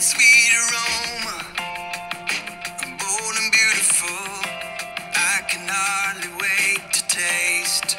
sweet aroma, bold and beautiful. I can hardly wait to taste.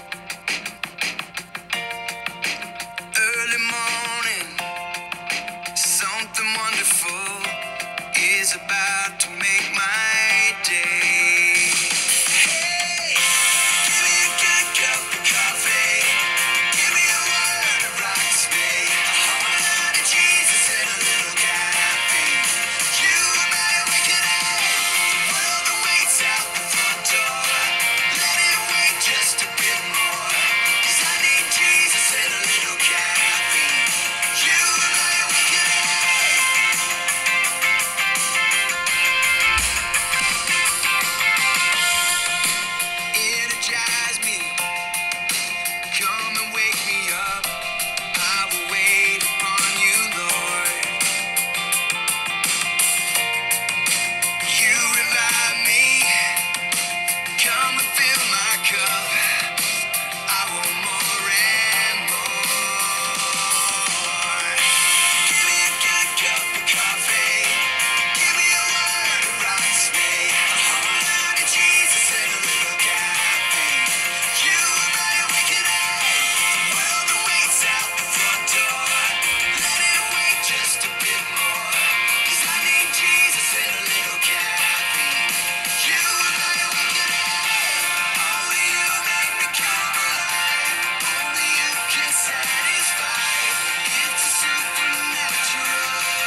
Early morning, something wonderful is about to make my day. Hey, give me a good cup of coffee. Give me a word that rocks me. A whole lot of Jesus and a little caffeine. You and my wicked eye. The world awaits out the front door. Let it wait just a bit more. 'Cause I need Jesus and a little caffeine. You and my wicked eye. Energize me. Come and wake me up. I will wait upon you, Lord. You revive me. Come and fill my cup. I want more and more. Give me a good cup of coffee. Give me a word that rocks me. A whole lot of Jesus and a little caffeine. You and my wicked eye. The world awaits out the front door. Let it wait just a bit more. 'Cause I need Jesus and a little caffeine. You and my wicked eye. Only you make me come alive. Only you can satisfy. It's a supernatural.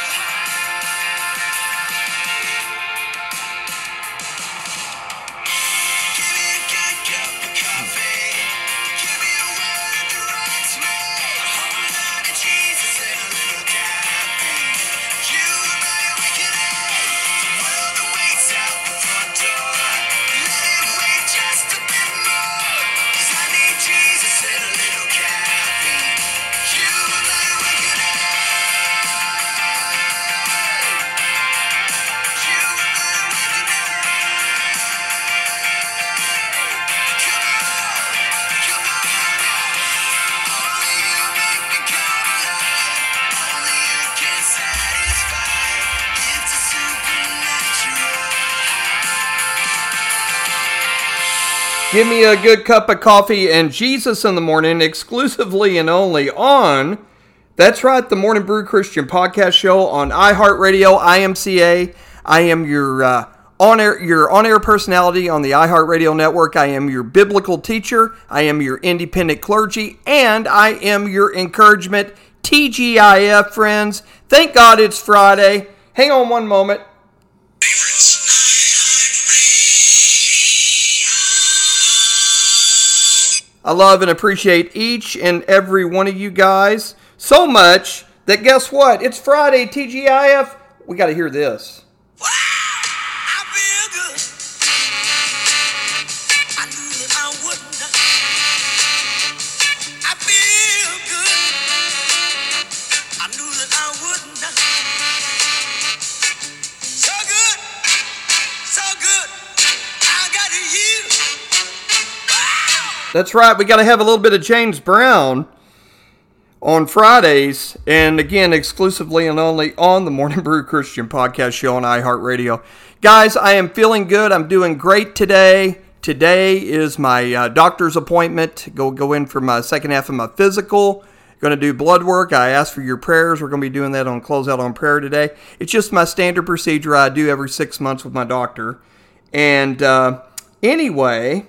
Give me a good cup of coffee. Give me a word that rocks me. A whole lot of Jesus and a little caffeine. You and my wicked eye. The world awaits out the front door. Let it wait just a bit more. 'Cause I need Jesus and a little caffeine. You and my wicked eye. You and my wicked eye. Come on. Only you make me come alive. Only you can satisfy. It's a supernatural. Give me a good cup of coffee and Jesus in the morning, exclusively and only on, that's right, the Morning Brew Christian Podcast Show on iHeartRadio, IMCA. I am your on-air personality on the iHeartRadio network. I am your biblical teacher. I am your independent clergy, and I am your encouragement. TGIF, friends. Thank God it's Friday. Hang on one moment. I love and appreciate each and every one of you guys so much that guess what? It's Friday, TGIF. We got to hear this. Wow, I feel good. I knew that I wouldn't. I feel good. I knew that I wouldn't. So good, so good. I got you. Wow. That's right. We got to have a little bit of James Brown on Fridays, and again, exclusively and only on the Morning Brew Christian Podcast Show on iHeartRadio. Guys, I am feeling good. I'm doing great today. Today is my doctor's appointment. Go in for my second half of my physical. Going to do blood work. I ask for your prayers. We're going to be doing that on Closeout on Prayer today. It's just my standard procedure I do every 6 months with my doctor. And anyway,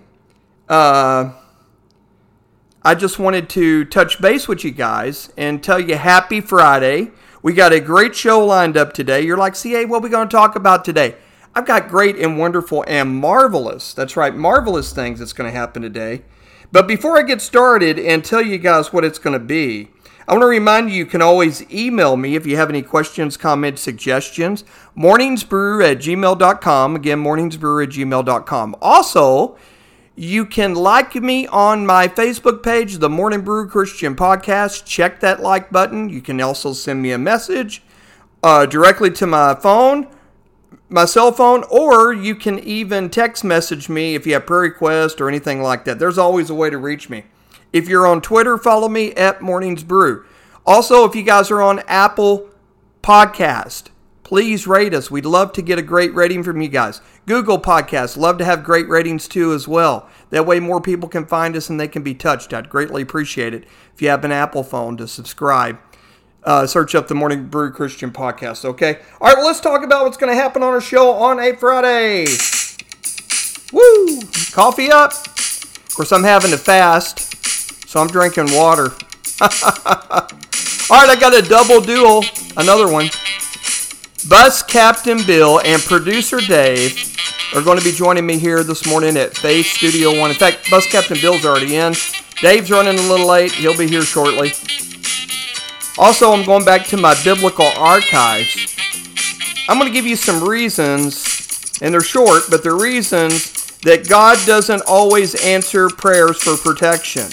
I just wanted to touch base with you guys and tell you happy Friday. We got a great show lined up today. You're like, CA, what are we going to talk about today? I've got great and wonderful and marvelous, that's right, marvelous things that's going to happen today. But before I get started and tell you guys what it's going to be, I want to remind you can always email me if you have any questions, comments, suggestions. morningsbrew@gmail.com. Again, morningsbrew@gmail.com. Also, you can like me on my Facebook page, the Morning Brew Christian Podcast. Check that like button. You can also send me a message directly to my phone, my cell phone, or you can even text message me if you have prayer requests or anything like that. There's always a way to reach me. If you're on Twitter, follow me at Mornings Brew. Also, if you guys are on Apple Podcast. Please rate us. We'd love to get a great rating from you guys. Google Podcasts. Love to have great ratings too as well. That way more people can find us and they can be touched. I'd greatly appreciate it if you have an Apple phone to subscribe. Search up the Morning Brew Christian Podcast, okay? All right, well, let's talk about what's going to happen on our show on a Friday. Woo! Coffee up. Of course, I'm having to fast, so I'm drinking water. All right, I got a double duel, another one. Bus Captain Bill and Producer Dave are going to be joining me here this morning at Faith Studio One. In fact, Bus Captain Bill's already in. Dave's running a little late. He'll be here shortly. Also, I'm going back to my biblical archives. I'm going to give you some reasons, and they're short, but they're reasons that God doesn't always answer prayers for protection.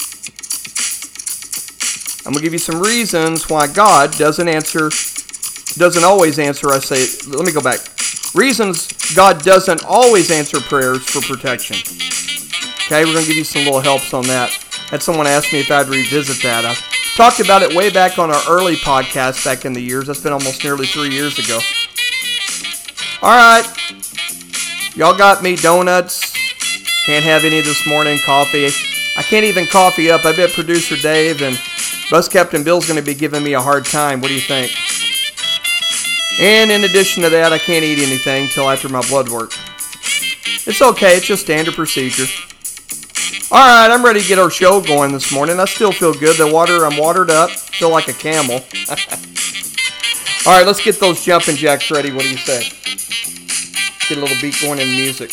I'm going to give you some reasons why God doesn't always answer, let me go back. Reasons God doesn't always answer prayers for protection. Okay, we're going to give you some little helps on that. Had someone ask me if I'd revisit that. I talked about it way back on our early podcast back in the years. That's been almost nearly 3 years ago. All right. Y'all got me donuts. Can't have any this morning. Coffee. I can't even coffee up. I bet Producer Dave and Bus Captain Bill's going to be giving me a hard time. What do you think? And in addition to that, I can't eat anything till after my blood work. It's okay. It's just standard procedure. All right, I'm ready to get our show going this morning. I still feel good. I'm watered up. Feel like a camel. All right, let's get those jumping jacks ready. What do you say? Get a little beat going in the music.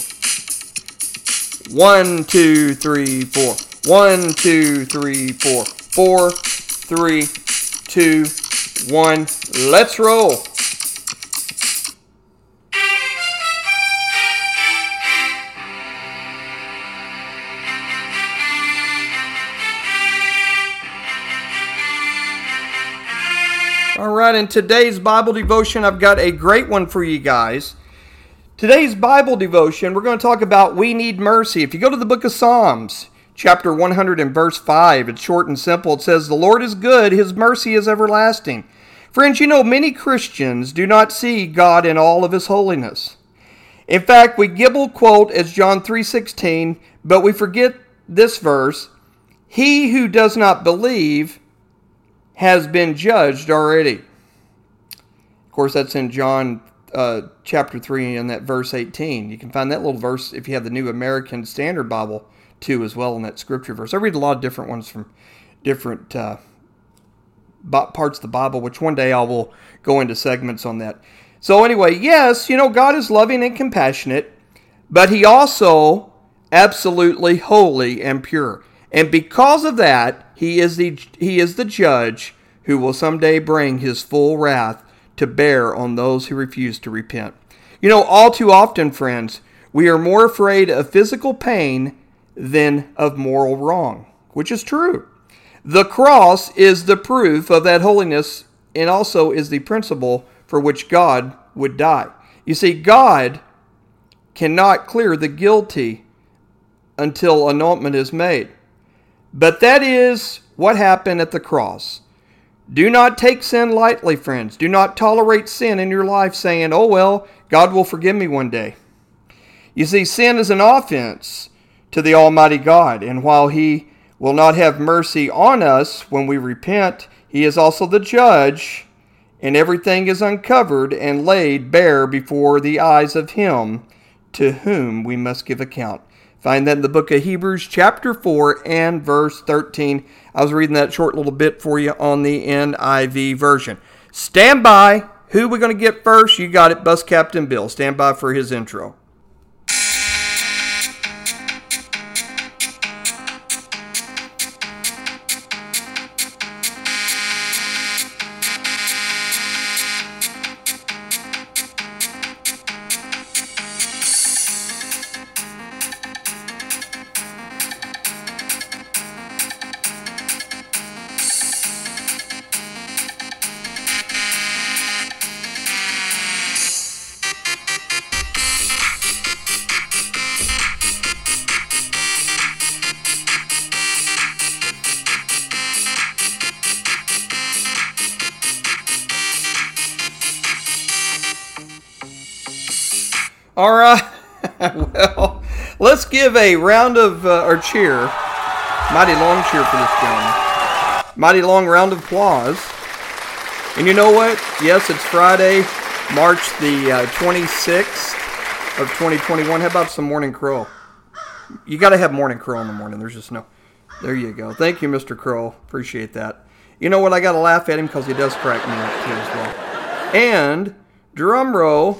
1, 2, 3, 4. 1, 2, 3, 4. 4, 3, 2, 1. Let's roll. All right, in today's Bible devotion, I've got a great one for you guys. Today's Bible devotion, we're going to talk about we need mercy. If you go to the book of Psalms, chapter 100 and verse 5, it's short and simple. It says, "The Lord is good, His mercy is everlasting." Friends, you know, many Christians do not see God in all of His holiness. In fact, we Gibble quote as John 3:16, but we forget this verse, "He who does not believe has been judged already." Of course, that's in John chapter 3 and that verse 18. You can find that little verse if you have the New American Standard Bible too as well in that scripture verse. I read a lot of different ones from different parts of the Bible, which one day I will go into segments on that. So anyway, yes, you know, God is loving and compassionate, but He also absolutely holy and pure. And because of that, He is the judge who will someday bring His full wrath to bear on those who refuse to repent. You know, all too often, friends, we are more afraid of physical pain than of moral wrong, which is true. The cross is the proof of that holiness and also is the principle for which God would die. You see, God cannot clear the guilty until atonement is made. But that is what happened at the cross. Do not take sin lightly, friends. Do not tolerate sin in your life saying, "Oh well, God will forgive me one day." You see, sin is an offense to the Almighty God, and while He will not have mercy on us when we repent, He is also the judge, and everything is uncovered and laid bare before the eyes of Him to whom we must give account. Find that in the book of Hebrews chapter 4 and verse 13. I was reading that short little bit for you on the NIV version. Stand by. Who are we going to get first? You got it, Bus Captain Bill. Stand by for his intro. All right. Well, let's give a round of, or cheer. Mighty long cheer for this gentleman. Mighty long round of applause. And you know what? Yes, it's Friday, March the 26th of 2021. How about some morning crow? You got to have morning crow in the morning. There's just no... There you go. Thank you, Mr. Crow. Appreciate that. You know what? I got to laugh at him because he does crack me up, too, as well. And, drum roll...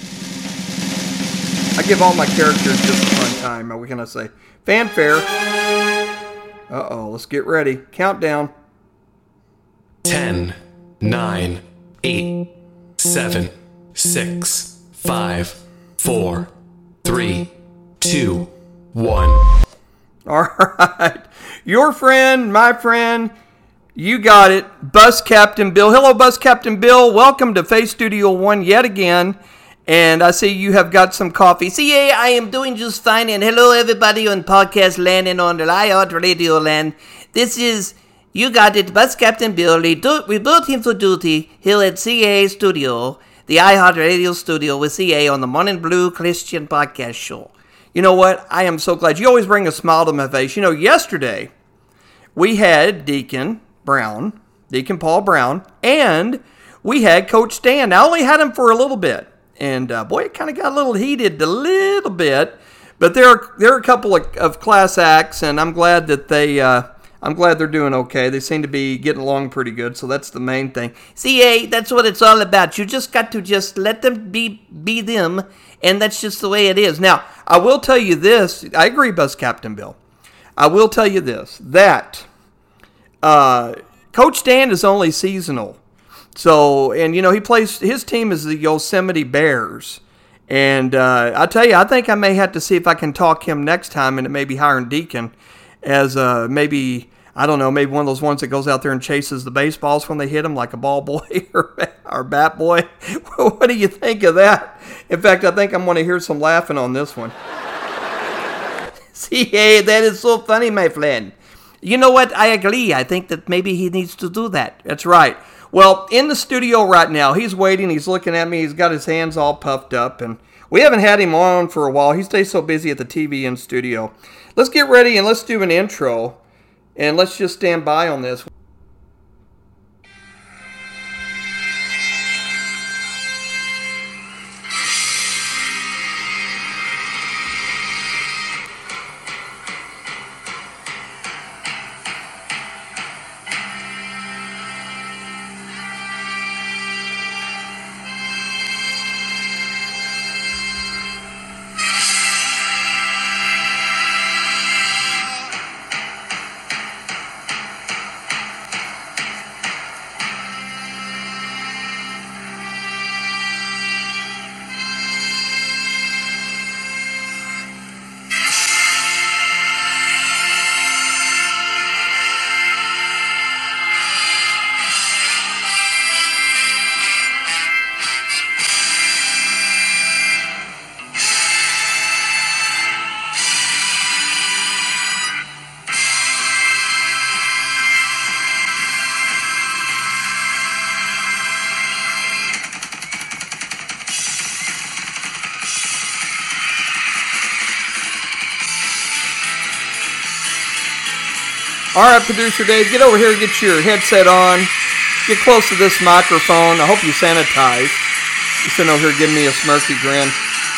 I give all my characters just a fun time. What can I say? Fanfare. Uh-oh, let's get ready. Countdown. 10, 9, 8, 7, 6, 5, 4, 3, 2, 1. All right. Your friend, my friend, you got it. Bus Captain Bill. Hello, Bus Captain Bill. Welcome to Face Studio One yet again. And I see you have got some coffee. CA, I am doing just fine. And hello, everybody on podcast land and on the iHeart Radio land. This is, you got it, Bus Captain Bill, reporting for duty here at CA Studio, the iHeart Radio Studio with CA on the Morning Blue Christian Podcast Show. You know what? I am so glad. You always bring a smile to my face. You know, yesterday we had Deacon Paul Brown, and we had Coach Stan. I only had him for a little bit. And, boy, it kind of got a little heated a little bit. But there are a couple of class acts, and I'm glad that they're doing okay. They seem to be getting along pretty good, so that's the main thing. CA, that's what it's all about. You just got to just let them be them, and that's just the way it is. Now, I will tell you this. I agree, Bus Captain Bill. I will tell you this, that Coach Stan is only seasonal. So, and you know, his team is the Yosemite Bears. And I tell you, I think I may have to see if I can talk him next time and maybe hiring Deacon as maybe, I don't know, maybe one of those ones that goes out there and chases the baseballs when they hit them like a ball boy or bat boy. What do you think of that? In fact, I think I'm going to hear some laughing on this one. See, hey, that is so funny, my friend. You know what? I agree. I think that maybe he needs to do that. That's right. Well, in the studio right now, he's waiting, he's looking at me, he's got his hands all puffed up, and we haven't had him on for a while. He stays so busy at the TV and studio. Let's get ready and let's do an intro, and let's just stand by on this. All right, Producer Dave, get over here and get your headset on. Get close to this microphone. I hope you sanitize. You're sitting over here giving me a smirky grin.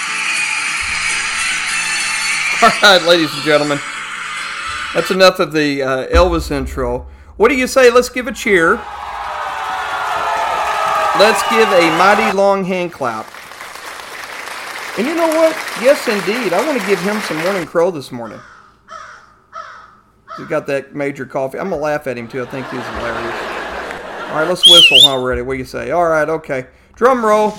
All right, ladies and gentlemen. That's enough of the Elvis intro. What do you say? Let's give a cheer. Let's give a mighty long hand clap. And you know what? Yes, indeed. I want to give him some morning crow this morning. He's got that major coffee. I'm going to laugh at him, too. I think he's hilarious. All right, let's whistle while we're ready. What do you say? All right, okay. Drum roll.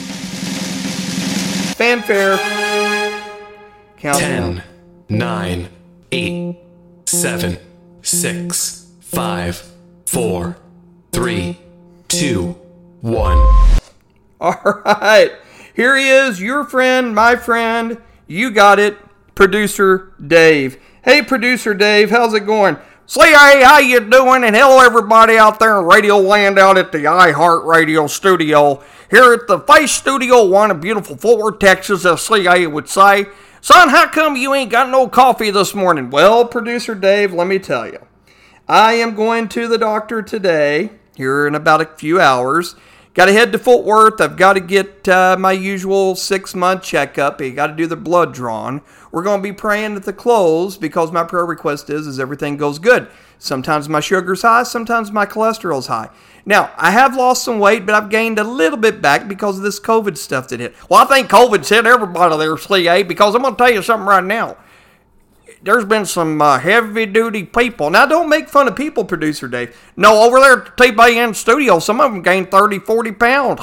Fanfare. Count 10, down. 9, 8, 7, 6, 5, 4, 3, 2, 1. All right. Here he is, your friend, my friend. You got it, Producer Dave. Hey, Producer Dave, how's it going? CA, how you doing? And hello everybody out there in Radio Land out at the iHeart Radio studio. Here at the Face Studio 1 in beautiful Fort Worth, Texas, as CA would say. Son, how come you ain't got no coffee this morning? Well, Producer Dave, let me tell you. I am going to the doctor today, here in about a few hours. Got to head to Fort Worth. I've got to get my usual 6-month checkup. You got to do the blood drawn. We're going to be praying at the close because my prayer request is everything goes good. Sometimes my sugar's high, sometimes my cholesterol's high. Now, I have lost some weight, but I've gained a little bit back because of this COVID stuff that hit. Well, I think COVID's hit everybody there, CA, because I'm going to tell you something right now. There's been some heavy-duty people. Now, don't make fun of people, Producer Dave. No, over there at the TBN studio, some of them gained 30, 40 pounds.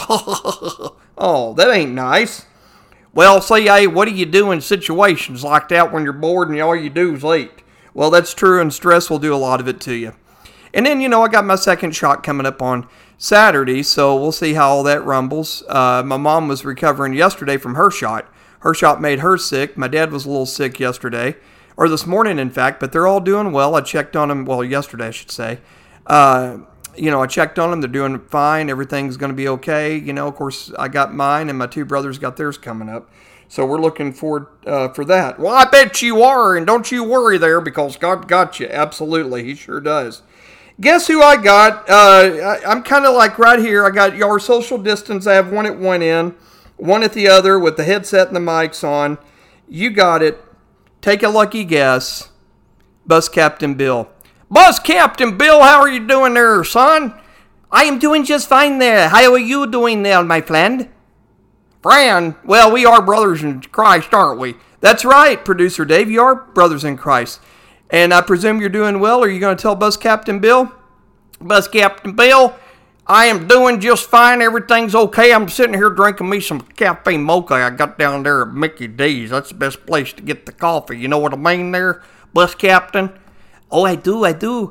Oh, that ain't nice. Well, CA, what do you do in situations like that when you're bored and all you do is eat? Well, that's true, and stress will do a lot of it to you. And then, I got my second shot coming up on Saturday, so we'll see how all that rumbles. My mom was recovering yesterday from her shot. Her shot made her sick. My dad was a little sick yesterday, or this morning, in fact, but they're all doing well. I checked on them, yesterday, I should say. I checked on them. They're doing fine. Everything's going to be okay. Of course, I got mine, and my two brothers got theirs coming up. So we're looking forward for that. Well, I bet you are, and don't you worry there, because God got you. Absolutely, He sure does. Guess who I got? I'm kind of like right here. I got your social distance. I have one at one end, one at the other with the headset and the mics on. You got it. Take a lucky guess. Bus Captain Bill. Bus Captain Bill, how are you doing there, son? I am doing just fine there. How are you doing there, my friend? Friend? Well, we are brothers in Christ, aren't we? That's right, Producer Dave. You are brothers in Christ. And I presume you're doing well. Are you going to tell Bus Captain Bill? Bus Captain Bill, I am doing just fine. Everything's okay. I'm sitting here drinking me some cafe mocha I got down there at Mickey D's. That's the best place to get the coffee. You know what I mean there, Bus Captain? Oh, I do.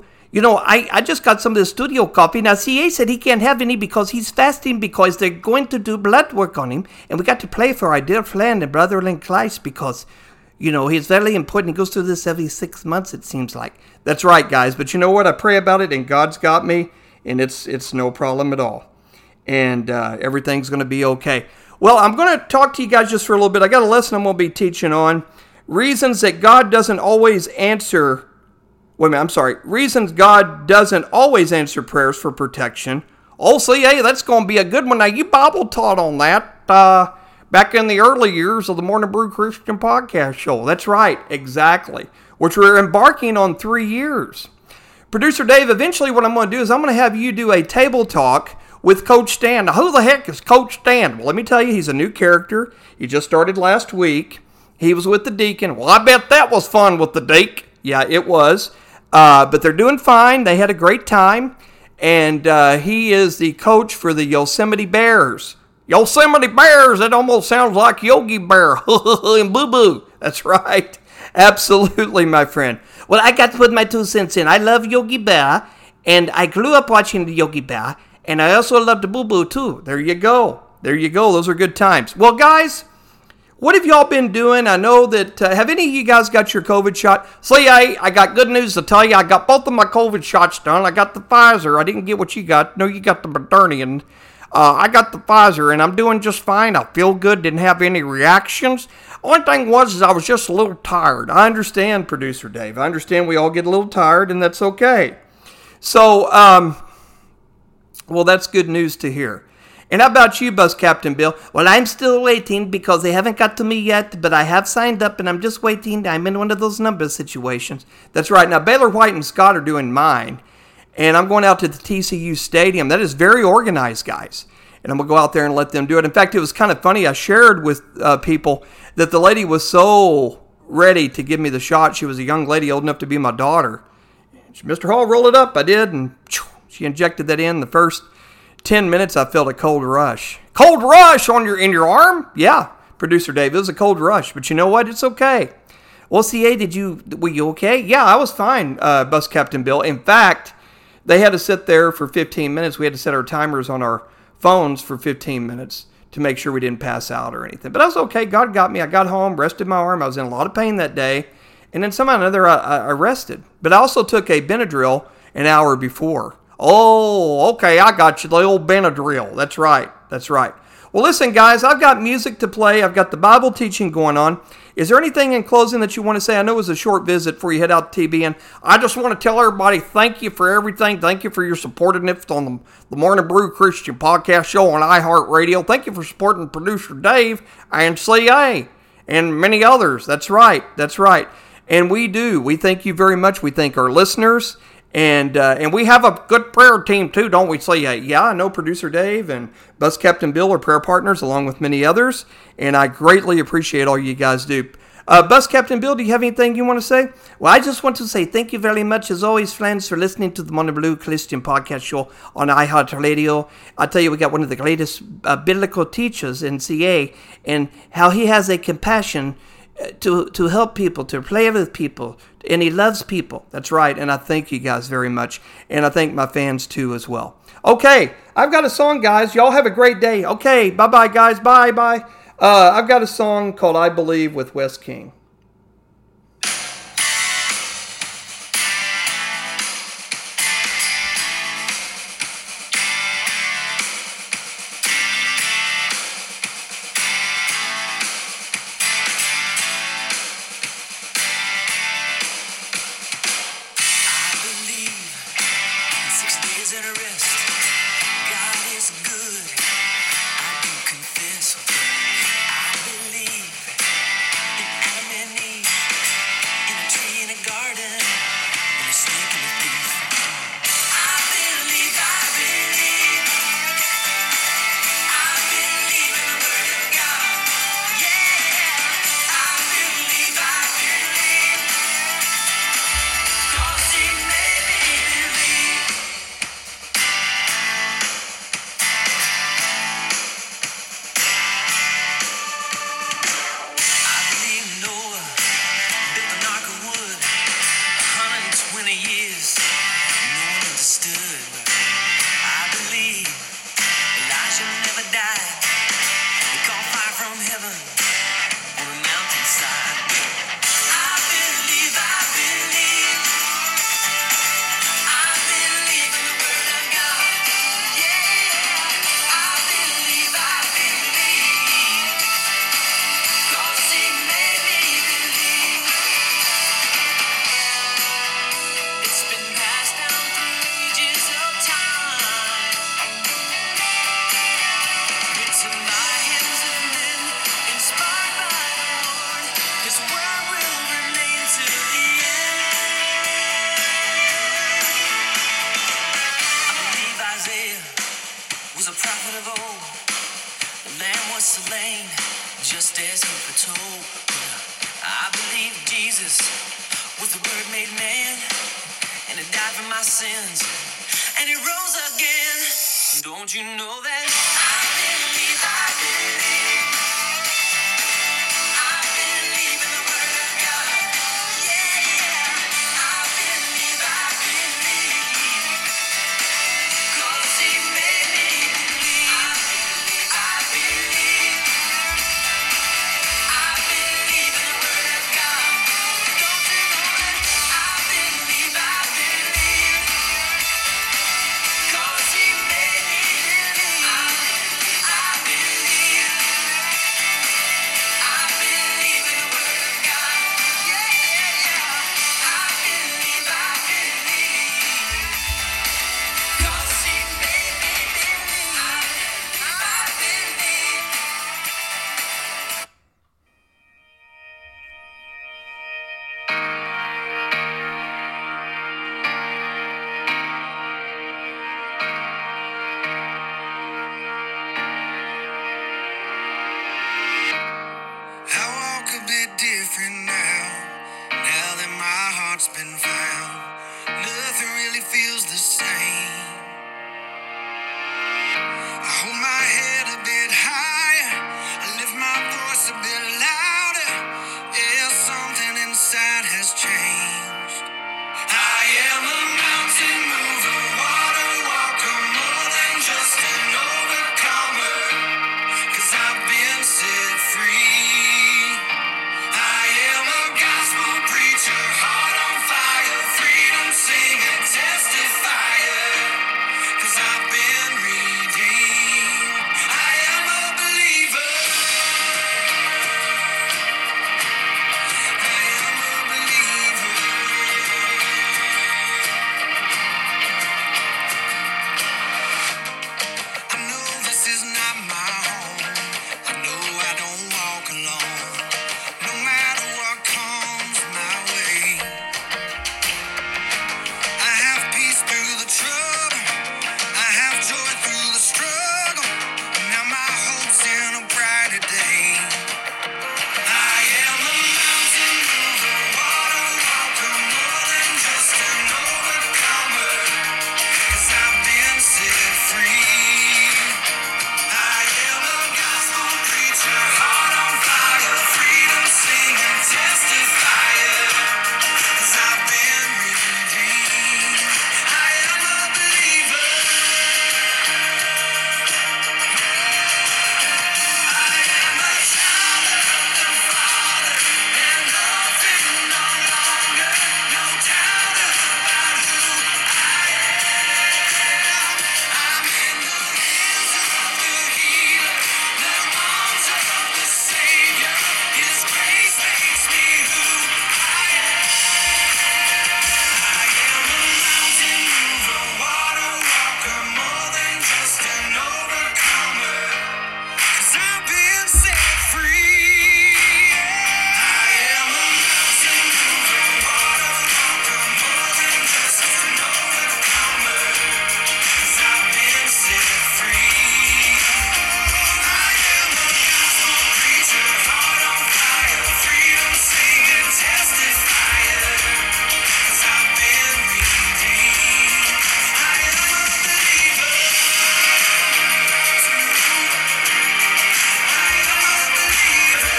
I just got some of the studio coffee. Now, CA said he can't have any because he's fasting because they're going to do blood work on him. And we got to pray for our dear friend and brother in Christ because, he's very important. He goes through this every 6 months, it seems like. That's right, guys. But you know what? I pray about it, and God's got me, and it's no problem at all. And everything's going to be okay. Well, I'm going to talk to you guys just for a little bit. I got a lesson I'm going to be teaching on. Reasons God doesn't always answer prayers for protection. Oh, CA, that's going to be a good one. Now, you Bible taught on that back in the early years of the Morning Brew Christian Podcast Show. That's right, exactly. Which we're embarking on 3 years. Producer Dave, eventually what I'm going to do is I'm going to have you do a table talk with Coach Stan. Now, who the heck is Coach Stan? Well, let me tell you, he's a new character. He just started last week. He was with the Deacon. Well, I bet that was fun with the Deacon. Yeah, it was. But they're doing fine. They had a great time. And he is the coach for the Yosemite Bears. Yosemite Bears, that almost sounds like Yogi Bear and Boo Boo. That's right. Absolutely, my friend. Well, I got to put my 2 cents in. I love Yogi Bear, and I grew up watching the Yogi Bear, and I also love the Boo Boo, too. There you go. Those are good times. Well, guys, what have y'all been doing? I know that, have any of you guys got your COVID shot? See, I got good news to tell you. I got both of my COVID shots done. I got the Pfizer. I didn't get what you got. No, you got the Moderna, and I got the Pfizer, and I'm doing just fine. I feel good. Didn't have any reactions. Only thing was I was just a little tired. I understand, Producer Dave. I understand we all get a little tired, and that's okay. So, well, that's good news to hear. And how about you, Bus Captain Bill? Well, I'm still waiting because they haven't got to me yet, but I have signed up, and I'm just waiting. I'm in one of those number situations. That's right. Now, Baylor White and Scott are doing mine, and I'm going out to the TCU Stadium. That is very organized, guys. And I'm going to go out there and let them do it. In fact, it was kind of funny. I shared with people that the lady was so ready to give me the shot. She was a young lady old enough to be my daughter. She, Mr. Hall, roll it up. I did, and she injected that in. The first 10 minutes, I felt a cold rush. Cold rush in your arm? Yeah, Producer Dave, it was a cold rush. But you know what? It's okay. Well, CA, were you okay? Yeah, I was fine, Bus Captain Bill. In fact, they had to sit there for 15 minutes. We had to set our timers on our phones for 15 minutes to make sure we didn't pass out or anything. But I was okay. God got me. I got home, rested my arm. I was in a lot of pain that day. and then somehow or another arrested. But I also took a Benadryl an hour before. Oh, okay, I got you, the old Benadryl. That's right. Well, listen, guys, I've got music to play. I've got the Bible teaching going on. Is there anything in closing that you want to say? I know it was a short visit before you head out to TBN. I just want to tell everybody thank you for everything. Thank you for your supportiveness on the Morning Brew Christian Podcast Show on iHeartRadio. Thank you for supporting producer Dave and CA and many others. That's right. And we do. We thank you very much. We thank our listeners. And we have a good prayer team too, don't we? So yeah, I know producer Dave and Bus Captain Bill are prayer partners along with many others, and I greatly appreciate all you guys do. Bus Captain Bill, do you have anything you want to say? Well, I just want to say thank you very much, as always, friends, for listening to the Morning Blue Christian Podcast Show on iHeartRadio. I tell you, we got one of the greatest biblical teachers in CA, and how he has a compassion to help people, to play with people, and he loves people. That's right, and I thank you guys very much, and I thank my fans too as well. Okay, I've got a song, guys. Y'all have a great day. Okay, bye-bye, guys. Bye. I've got a song called I Believe with Wes King. Don't you know that I believe, I believe, I believe in the word of God. Yeah, I believe, 'cause he made me believe. I believe, I believe in the word of God. Don't you know that I believe, 'cause he made me believe. I believe, I believe in the word of God. Yeah. I believe, 'cause he made me believe. I believe. I walk a bit different now that my heart's been found. Nothing really feels the same. I hold my head a bit higher, I lift my voice a bit louder. Yeah, something inside has changed. I am a mountain mover, water walker, more than just an overcomer. 'Cause I've been set free. I am a gospel preacher. is not my home. I know I don't walk alone. No matter what comes my way, I have peace through the trouble. I have joy through the struggle. Now my hope's in a brighter day. I am a mountain mover, water walker, more than just an overcomer. 'Cause I've been set free. I am a gospel preacher, heart on fire, freedom singer, testifier. 'Cause I've been redeemed. I am a believer. I am a child of the Father, and nothing no longer, no doubt about who I am. I'm in the hands of the healer, the arms of the Savior. His grace makes me who I am. I am a mountain mover, water walker, more than just an overcomer. 'Cause I've been set free. I am a mountain mover, water walker, more than just an overcomer. 'Cause I've been set free. I am a gospel preacher, heart on fire, freedom singer, testifier. 'Cause I've been redeemed. I am a believer. I am a believer.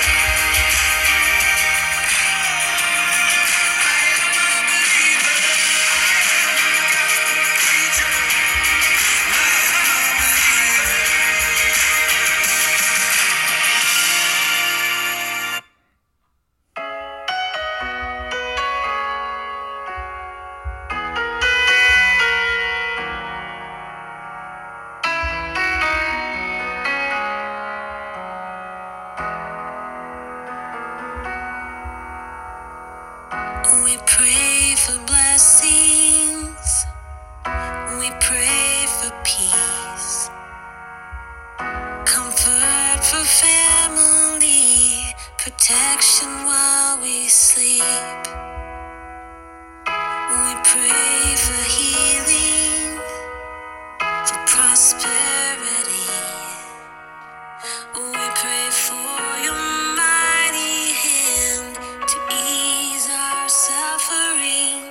I am a believer. Gospel preacher. I am a believer. We pray for blessings. We pray for peace. Comfort for family. Protection while we sleep. We pray for healing. For prosperity. We pray for your mighty hand to ease our suffering.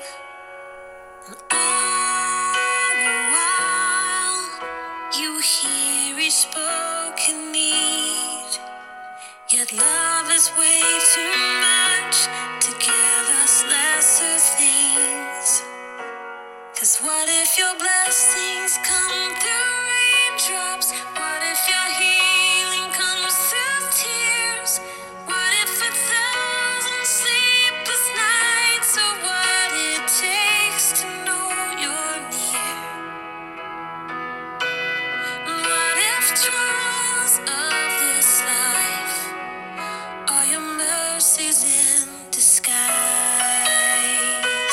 All the while, you hear each spoken need. Yet love is way too much to give us lesser things. 'Cause what if your blessings come through raindrops? What if your healing comes through tears? What if 1,000 sleepless nights are what it takes to know you're near? What if trials of this life are your mercies in disguise?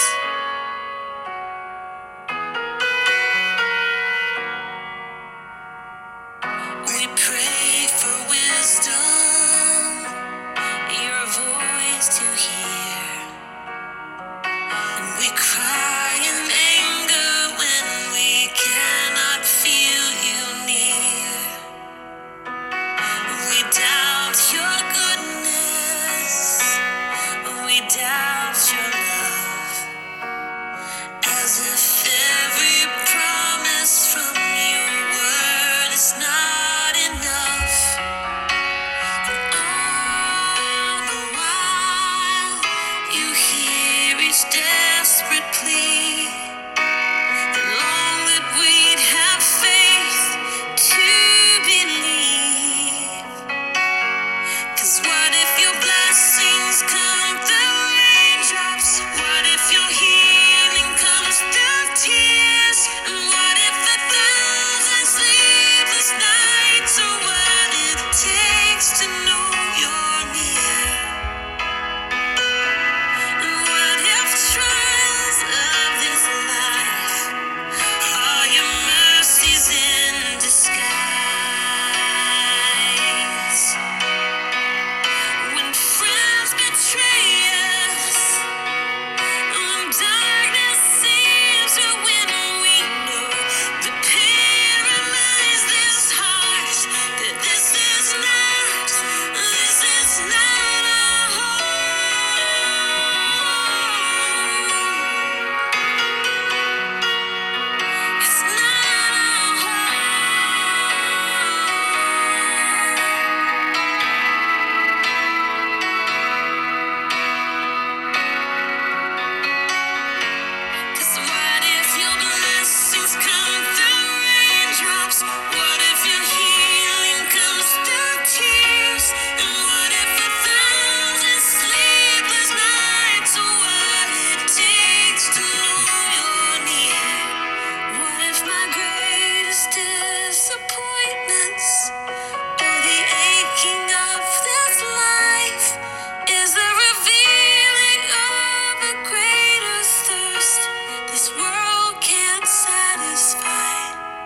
Oh, the aching of this life is the revealing of a greater thirst this world can't satisfy.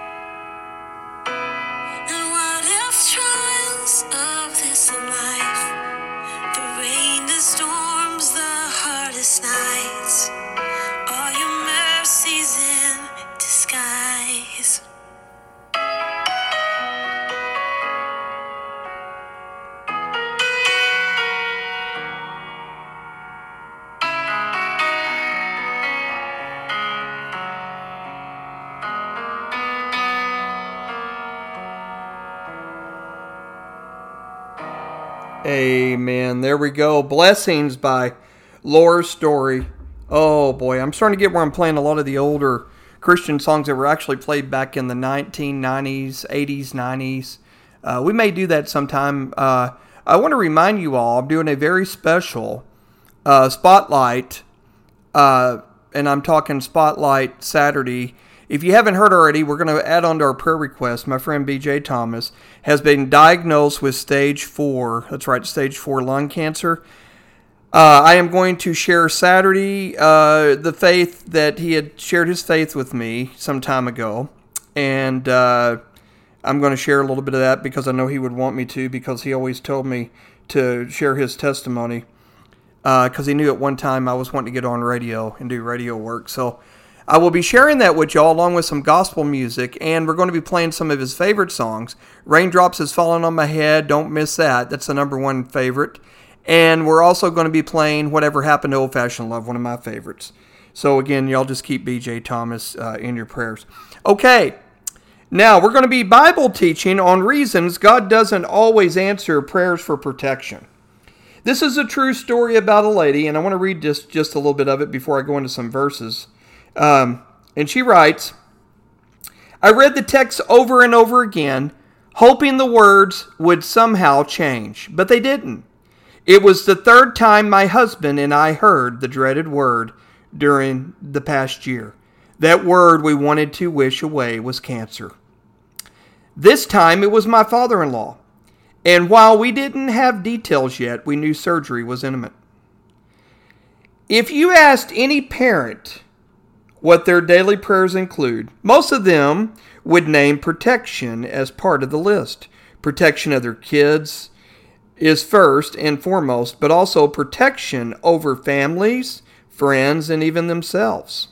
And what if trials of this life, the rain, the storms, the hardest nights, are your mercies in disguise? Amen. There we go. Blessings by Laura Story. Oh boy, I'm starting to get where I'm playing a lot of the older Christian songs that were actually played back in the 1990s, 80s, 90s. We may do that sometime. I want to remind you all, I'm doing a very special spotlight, and I'm talking spotlight Saturday. If you haven't heard already, we're going to add on to our prayer request. My friend BJ Thomas has been diagnosed with stage 4. That's right, stage 4 lung cancer. I am going to share Saturday the faith that he had shared his faith with me some time ago. And I'm going to share a little bit of that because I know he would want me to, because he always told me to share his testimony. Because he knew at one time I was wanting to get on radio and do radio work. So I will be sharing that with y'all along with some gospel music, and we're going to be playing some of his favorite songs. Raindrops Has Fallen on My Head, don't miss that. That's the #1 favorite. And we're also going to be playing Whatever Happened to Old Fashioned Love, one of my favorites. So again, y'all just keep BJ Thomas in your prayers. Okay, now we're going to be Bible teaching on reasons God doesn't always answer prayers for protection. This is a true story about a lady, and I want to read just a little bit of it before I go into some verses. And she writes, I read the text over and over again, hoping the words would somehow change, but they didn't. It was the 3rd time my husband and I heard the dreaded word during the past year. That word we wanted to wish away was cancer. This time it was my father-in-law, and while we didn't have details yet, we knew surgery was imminent. If you asked any parent what their daily prayers include, most of them would name protection as part of the list. Protection of their kids is first and foremost, but also protection over families, friends, and even themselves.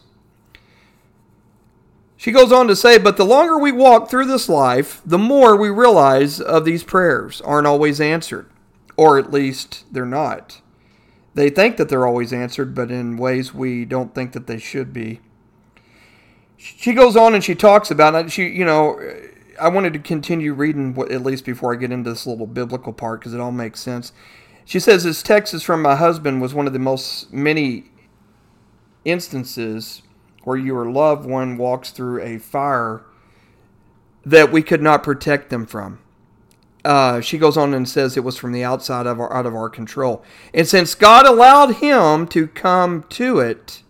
She goes on to say, but the longer we walk through this life, the more we realize of these prayers aren't always answered, or at least they're not. They think that they're always answered, but in ways we don't think that they should be. She goes on and she talks about it. I wanted to continue reading at least before I get into this little biblical part because it all makes sense. She says, this text is from my husband was one of the many instances where your loved one walks through a fire that we could not protect them from. She goes on and says it was from the outside out of our control. And since God allowed him to come to it,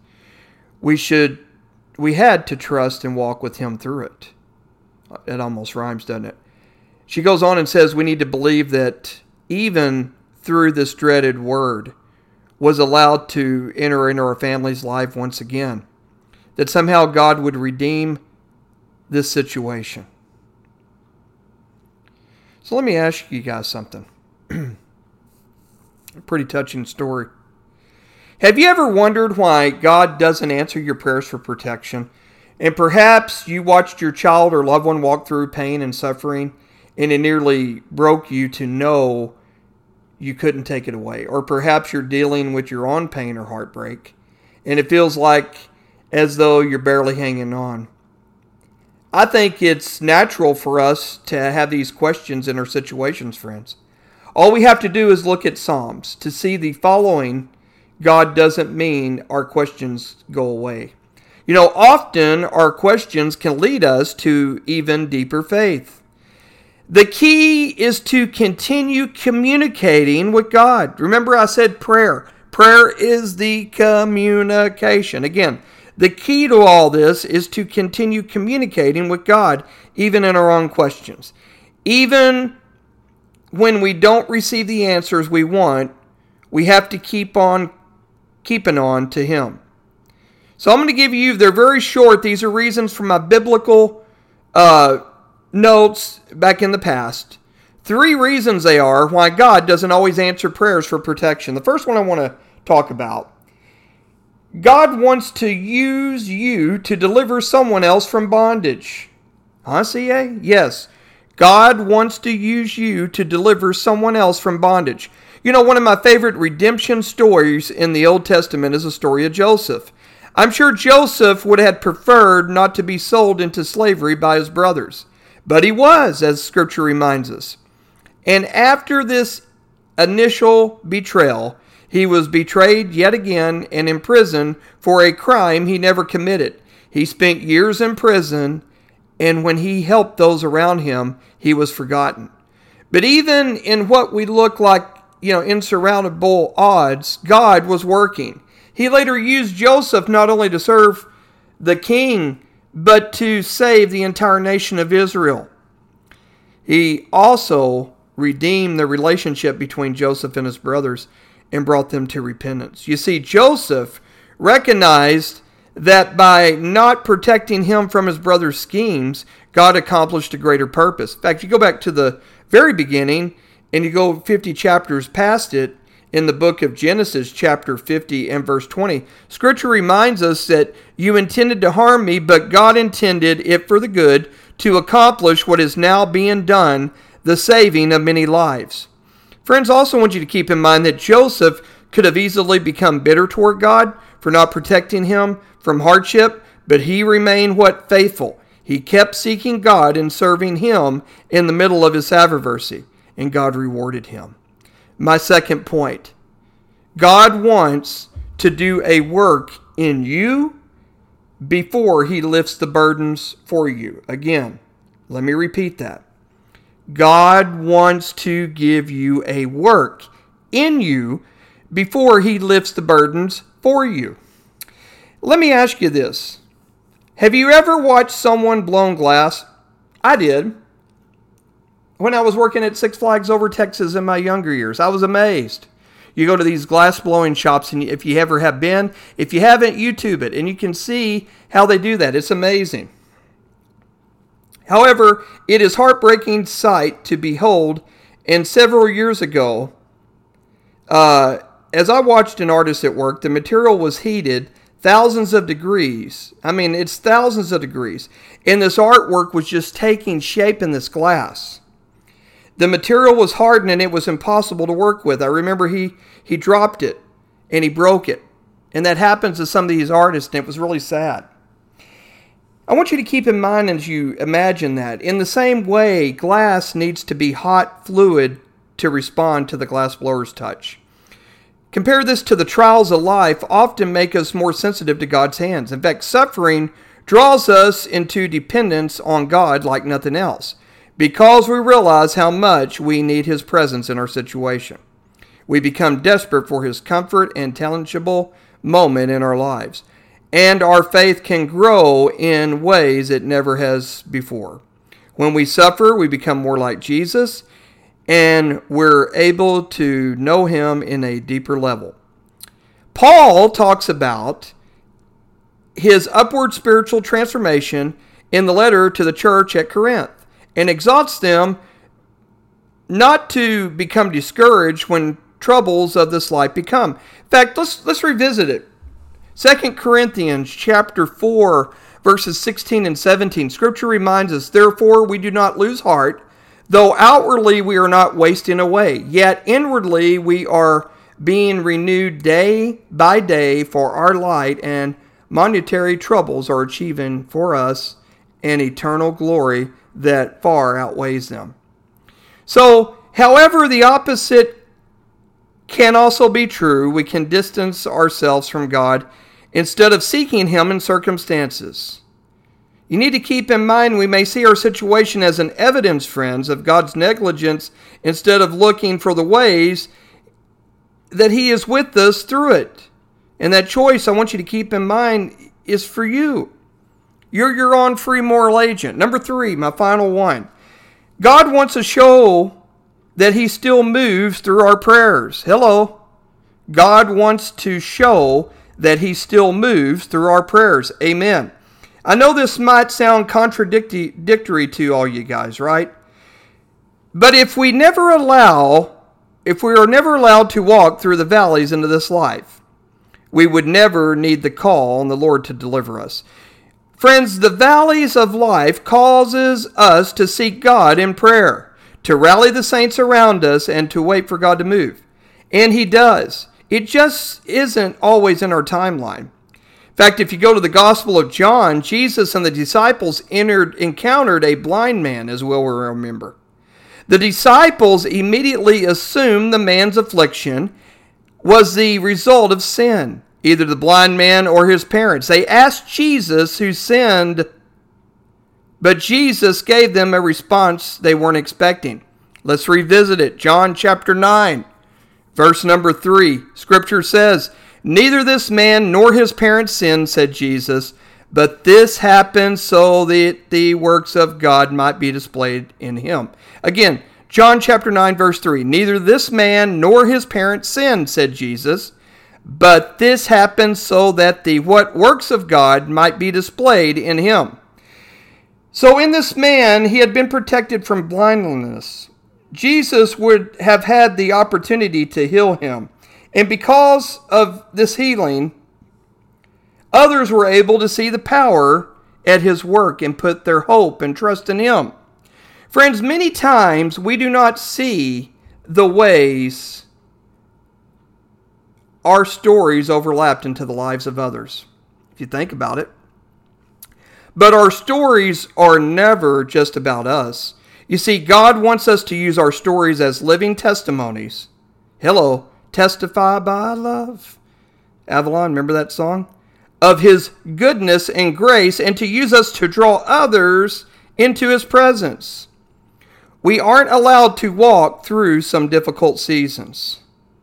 we had to trust and walk with him through it. It almost rhymes, doesn't it? She goes on and says we need to believe that even through this dreaded word was allowed to enter into our family's life once again. That somehow God would redeem this situation. So let me ask you guys something. A pretty touching story. Have you ever wondered why God doesn't answer your prayers for protection? And perhaps you watched your child or loved one walk through pain and suffering, and it nearly broke you to know you couldn't take it away. Or perhaps you're dealing with your own pain or heartbreak, and it feels like as though you're barely hanging on. I think it's natural for us to have these questions in our situations, friends. All we have to do is look at Psalms to see the following. God doesn't mean our questions go away. Often our questions can lead us to even deeper faith. The key is to continue communicating with God. Remember I said prayer. Prayer is the communication. Again, the key to all this is to continue communicating with God, even in our own questions. Even when we don't receive the answers we want, we have to keep on keeping on to Him. So I'm going to give you, they're very short. These are reasons from my biblical notes back in the past. 3 reasons they are why God doesn't always answer prayers for protection. The first one I want to talk about. God wants to use you to deliver someone else from bondage. Huh, CA? Yes. God wants to use you to deliver someone else from bondage. You know, one of my favorite redemption stories in the Old Testament is the story of Joseph. I'm sure Joseph would have preferred not to be sold into slavery by his brothers. But he was, as Scripture reminds us. And after this initial betrayal, he was betrayed yet again and imprisoned for a crime he never committed. He spent years in prison, and when he helped those around him, he was forgotten. But even in what we look like, insurmountable odds, God was working. He later used Joseph not only to serve the king, but to save the entire nation of Israel. He also redeemed the relationship between Joseph and his brothers and brought them to repentance. You see, Joseph recognized that by not protecting him from his brother's schemes, God accomplished a greater purpose. In fact, you go back to the very beginning and you go 50 chapters past it in the book of Genesis, chapter 50 and verse 20. Scripture reminds us that you intended to harm me, but God intended it for the good to accomplish what is now being done, the saving of many lives. Friends, I also want you to keep in mind that Joseph could have easily become bitter toward God for not protecting him from hardship, but he remained faithful. He kept seeking God and serving Him in the middle of his adversity, and God rewarded him. My second point, God wants to do a work in you before He lifts the burdens for you. Again, let me repeat that. God wants to give you a work in you before He lifts the burdens for you. Let me ask you this. Have you ever watched someone blown glass? I did. When I was working at Six Flags Over Texas in my younger years, I was amazed. You go to these glass blowing shops, and if you ever have been, if you haven't, YouTube it, and you can see how they do that. It's amazing. However, it is heartbreaking sight to behold, and several years ago, as I watched an artist at work, the material was heated thousands of degrees. I mean, it's thousands of degrees. And this artwork was just taking shape in this glass. The material was hardened and it was impossible to work with. I remember he dropped it and he broke it. And that happens to some of these artists, and it was really sad. I want you to keep in mind as you imagine that, in the same way, glass needs to be hot fluid to respond to the glassblower's touch. Compare this to the trials of life often make us more sensitive to God's hands. In fact, suffering draws us into dependence on God like nothing else, because we realize how much we need His presence in our situation. We become desperate for His comfort and tangible moment in our lives. And our faith can grow in ways it never has before. When we suffer, we become more like Jesus, and we're able to know Him in a deeper level. Paul talks about his upward spiritual transformation in the letter to the church at Corinth, and exhorts them not to become discouraged when troubles of this life become. In fact, let's revisit it. 2 Corinthians chapter 4, verses 16 and 17. Scripture reminds us, therefore we do not lose heart, though outwardly we are not wasting away, yet inwardly we are being renewed day by day, for our light and monetary troubles are achieving for us an eternal glory that far outweighs them. So, however, the opposite can also be true. We can distance ourselves from God instead of seeking Him in circumstances. You need to keep in mind we may see our situation as an evidence, friends, of God's negligence instead of looking for the ways that He is with us through it. And that choice, I want you to keep in mind, is for you. You're your own free moral agent. Number 3, my final one. God wants to show that he still moves through our prayers. Hello. God wants to show that he still moves through our prayers. Amen. I know this might sound contradictory to all you guys, right? But if we are never allowed to walk through the valleys into this life, we would never need the call on the Lord to deliver us. Friends, the valleys of life causes us to seek God in prayer, to rally the saints around us, and to wait for God to move. And he does. It just isn't always in our timeline. In fact, if you go to the Gospel of John, Jesus and the disciples encountered a blind man, as we'll remember. The disciples immediately assumed the man's affliction was the result of sin, either the blind man or his parents. They asked Jesus who sinned, but Jesus gave them a response they weren't expecting. Let's revisit it. John chapter 9, verse number 3. Scripture says, "Neither this man nor his parents sinned," said Jesus, "but this happened so that the works of God might be displayed in him." Again, John chapter 9, verse 3. "Neither this man nor his parents sinned," said Jesus, "but this happened so that the works of God might be displayed in him." So in this man, he had been protected from blindness. Jesus would have had the opportunity to heal him. And because of this healing, others were able to see the power at his work and put their hope and trust in him. Friends, many times we do not see the ways our stories overlapped into the lives of others, if you think about it. But our stories are never just about us. You see, God wants us to use our stories as living testimonies. Hello, testify by love. Avalon, remember that song? Of his goodness and grace, and to use us to draw others into his presence. We aren't allowed to walk through some difficult seasons.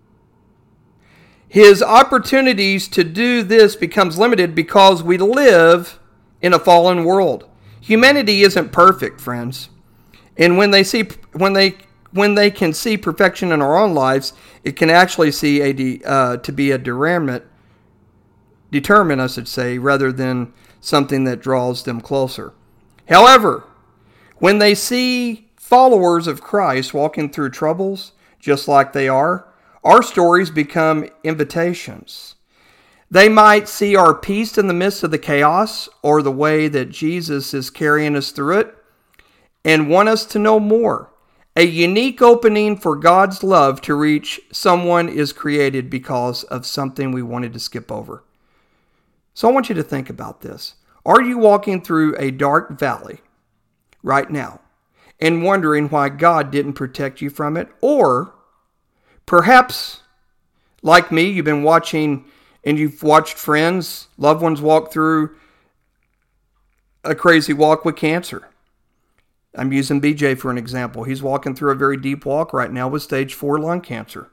His opportunities to do this becomes limited because we live in a fallen world. Humanity isn't perfect, friends. And when they can see perfection in our own lives, it can actually see to be a determinant, I should say, rather than something that draws them closer. However, when they see followers of Christ walking through troubles, just like they are, our stories become invitations. They might see our peace in the midst of the chaos, or the way that Jesus is carrying us through it, and want us to know more. A unique opening for God's love to reach someone is created because of something we wanted to skip over. So I want you to think about this. Are you walking through a dark valley right now and wondering why God didn't protect you from it? Or perhaps, like me, you've been watching and you've watched friends, loved ones walk through a crazy walk with cancer. I'm using BJ for an example. He's walking through a very deep walk right now with stage 4 lung cancer.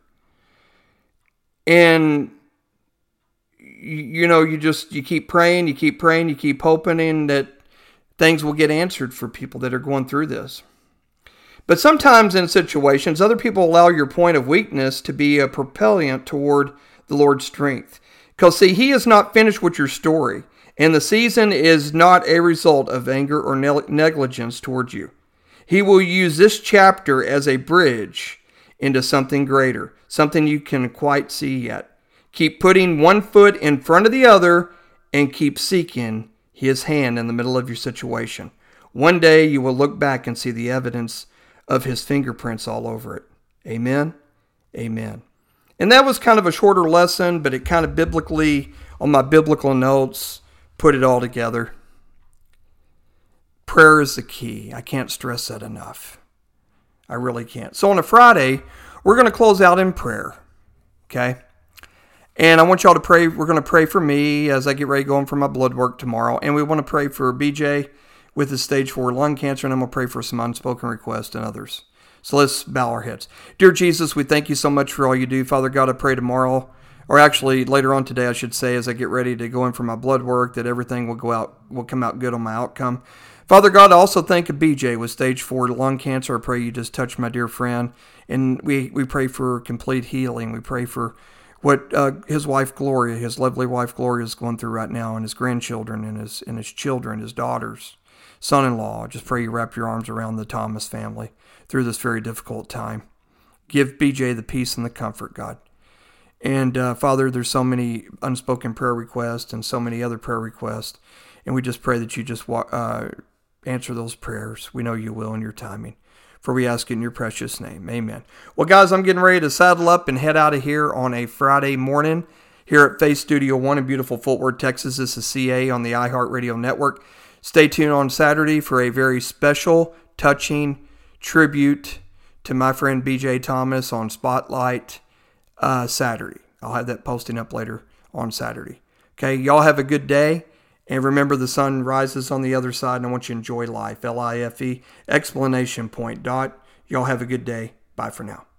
And, you keep praying, you keep hoping that things will get answered for people that are going through this. But sometimes in situations, other people allow your point of weakness to be a propellant toward the Lord's strength. Because, see, he is not finished with your story. And the season is not a result of anger or negligence towards you. He will use this chapter as a bridge into something greater, something you can quite see yet. Keep putting one foot in front of the other and keep seeking his hand in the middle of your situation. One day you will look back and see the evidence of his fingerprints all over it. Amen? Amen. And that was kind of a shorter lesson, but it kind of biblically, on my biblical notes, put it all together. Prayer is the key. I can't stress that enough. I really can't. So on a Friday, we're going to close out in prayer. Okay? And I want y'all to pray. We're going to pray for me as I get ready going for my blood work tomorrow. And we want to pray for BJ with his stage 4 lung cancer. And I'm going to pray for some unspoken requests and others. So let's bow our heads. Dear Jesus, we thank you so much for all you do. Father God, I pray tomorrow, or actually later on today, I should say, as I get ready to go in for my blood work, that everything will come out good on my outcome. Father God, I also think of BJ with stage 4 lung cancer. I pray you just touch my dear friend, and we pray for complete healing. We pray for what his wife Gloria, his lovely wife Gloria, is going through right now, and his grandchildren, and his children, his daughters, son-in-law. I just pray you wrap your arms around the Thomas family through this very difficult time. Give BJ the peace and the comfort, God. And Father, there's so many unspoken prayer requests and so many other prayer requests, and we just pray that you just answer those prayers. We know you will in your timing. For we ask it in your precious name. Amen. Well, guys, I'm getting ready to saddle up and head out of here on a Friday morning here at Faith Studio 1 in beautiful Fort Worth, Texas. This is CA on the iHeartRadio Network. Stay tuned on Saturday for a very special, touching tribute to my friend BJ Thomas on Spotlight Saturday. I'll have that posting up later on Saturday. Okay, y'all have a good day. And remember, the sun rises on the other side, and I want you to enjoy life. LIFE, exclamation point, dot. Y'all have a good day. Bye for now.